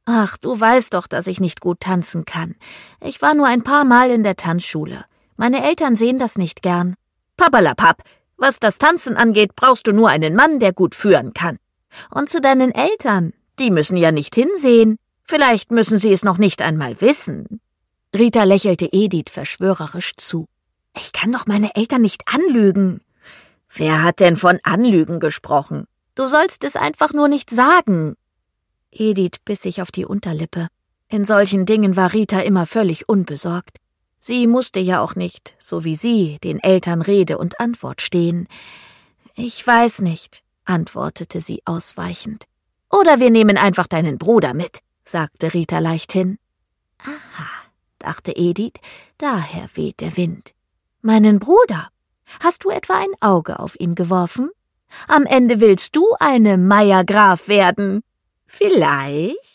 Ach, du weißt doch, dass ich nicht gut tanzen kann. Ich war nur ein paar Mal in der Tanzschule. Meine Eltern sehen das nicht gern. Papperlapapp, was das Tanzen angeht, brauchst du nur einen Mann, der gut führen kann. Und zu deinen Eltern, die müssen ja nicht hinsehen. Vielleicht müssen sie es noch nicht einmal wissen. Rita lächelte Edith verschwörerisch zu. Ich kann doch meine Eltern nicht anlügen. Wer hat denn von Anlügen gesprochen? Du sollst es einfach nur nicht sagen. Edith biss sich auf die Unterlippe. In solchen Dingen war Rita immer völlig unbesorgt. Sie musste ja auch nicht, so wie sie, den Eltern Rede und Antwort stehen. Ich weiß nicht, antwortete sie ausweichend. Oder wir nehmen einfach deinen Bruder mit, sagte Rita leichthin. Aha, dachte Edith, daher weht der Wind. Meinen Bruder? Hast du etwa ein Auge auf ihn geworfen? Am Ende willst du eine Meier Graf werden? Vielleicht?